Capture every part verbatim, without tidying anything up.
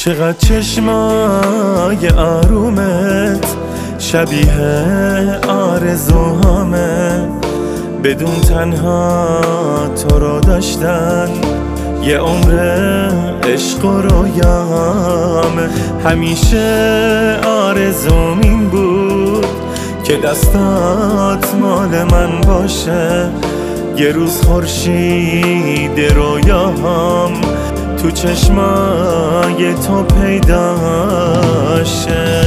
چقدر چشمای آرومت شبیه آرزوهامه، بدون تنها تو رو داشتن یه عمر عشق و رویامه. همیشه آرزوم این بود که دستات مال من باشه، یه روز خورشید رویاهام تو چشمای تو پیدا شه.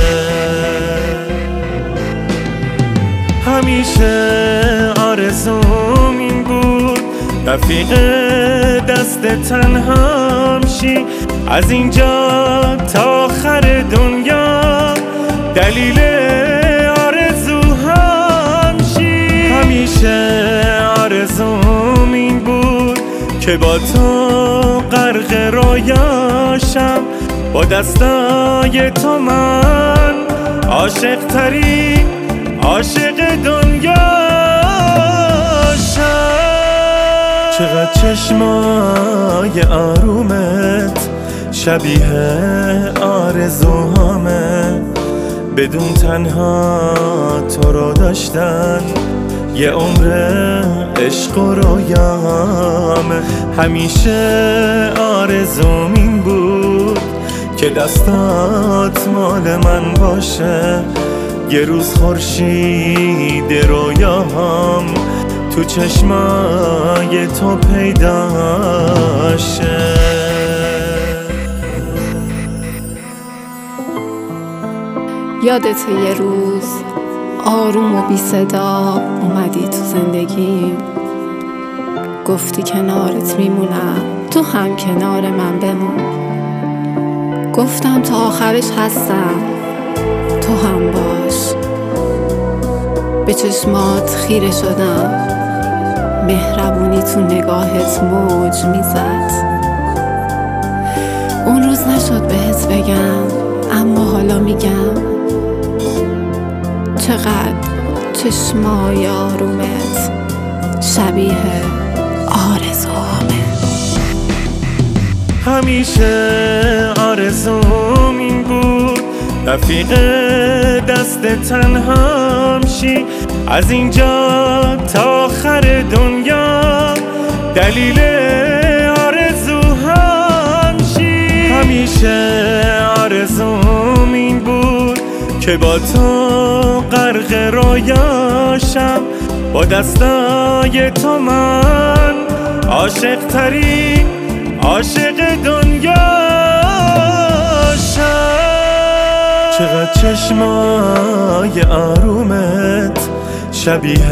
همیشه آرزوم این بود رفیق دست تنهام شی، از اینجا تا آخر دنیا دلیل آرزوهام شی. همیشه آرزوم این بود که با تو غرق رویاشم، با دستای تو من عاشق ترین عاشق دنیا شم. چقدر چشمای آرومت شبیه آرزوهامه، بدون تنها تو رو داشتن یه عمر عشق و رویامه. همیشه آرزوم این بود که دستات مال من باشه، یه روز خورشید رویاهام تو چشمای تو پیدا شه. یادت یه روز آروم و بی صدا اومدی تو زندگیم، گفتی کنارت میمونم، تو هم کنار من بمون. گفتم تا آخرش هستم، تو هم باش. به چشمات خیره شدم، مهربونی تو نگاهت موج میزد. اون روز نشد بهت بگم، اما حالا میگم چقدر چشمای آرومت شبیه آرزوهامه. همیشه آرزوم این بود رفیق دست تنهام شی، از اینجا تا آخر دنیا دلیل آرزوهام شی. همیشه آرزوم این بود که با تو غرق رویاشم، با دستای تو من عاشق ترین عاشق دنیا شم. چقدر چشمای آرومت شبیه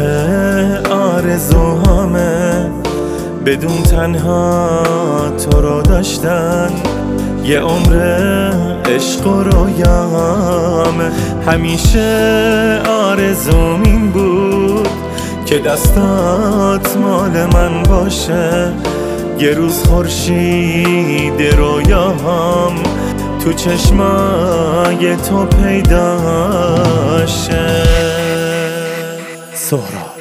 آرزوهامه، بدون تنها تو رو داشتن یه عمر عشق و رویامه. همیشه آرزوم این بود که دستات مال من باشه، یه روز خورشید رویاهام تو چشمای تو پیدا شه. سهراب.